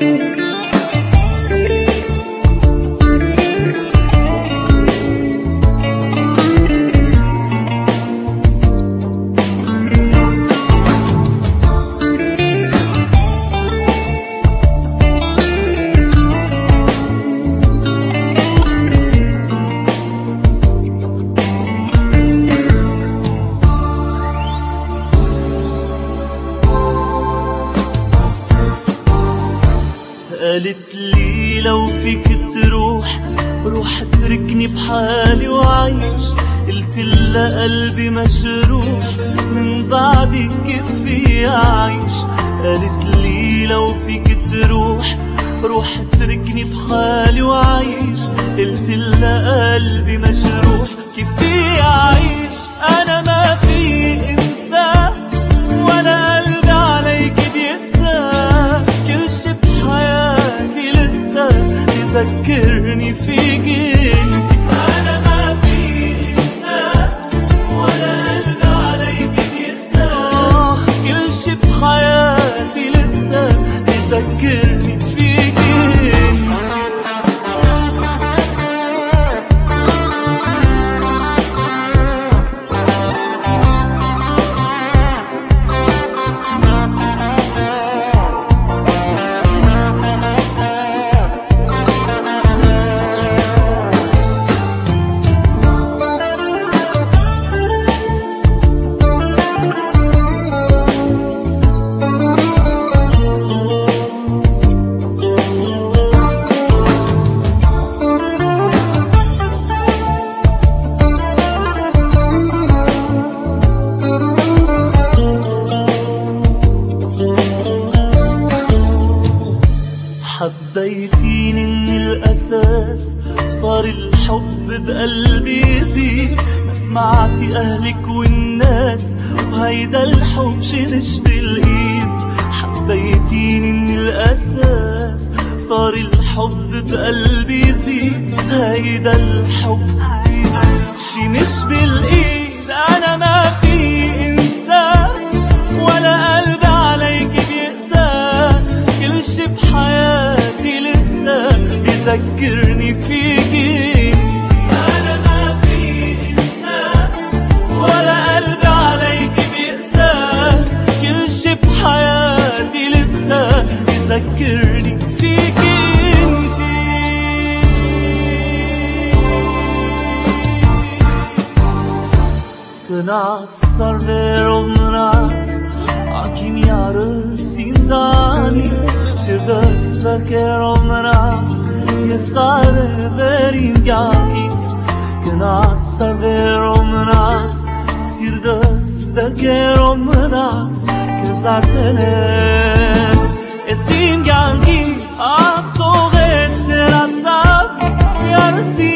قالت لي لو فيك تروح روح اتركني بحالي وعيش. قلت لها قلبي مشروح من بعدك كيف في أعيش. قالت لي لو فيك تروح روح اتركني بحالي وعيش. قلت لها قلبي مشروح كيف في أعيش. أنا ما في إنسان ولا قلبي عليك بينسى. كل شي بحياتي لسه يذكرني فيك انت. أنا ما في إنسان ولا قلبي عليك بينسى. كل شي بحياتي لسه يذكرني فيك انت. حبيتيني من الأساس صار الحب بقلبي يزيد. ما سمعتي أهلك والناس وهيدا الحب شلش بالإيد. حبيتيني من الأساس صار الحب بقلبي يزيد. هيدا الحب شي مش بالإيد. أنا ما في إنسان ولا قلبي عليك بيقسى. كل شي بحياتي لسه يذكرني فيك انت. أنا ما في إنسان ولا قلبي عليك بيقسى. كل شي بحياتي لسه يذكرني فيك انت. Knac sarver olmaz Akim yarı sinzanit. Sirdës verker olmaz Yesare verim gakis. Knac sarver olmaz Sirdës verker olmaz Kızartelen Esim gangis Aftoğet serat saf Yarısı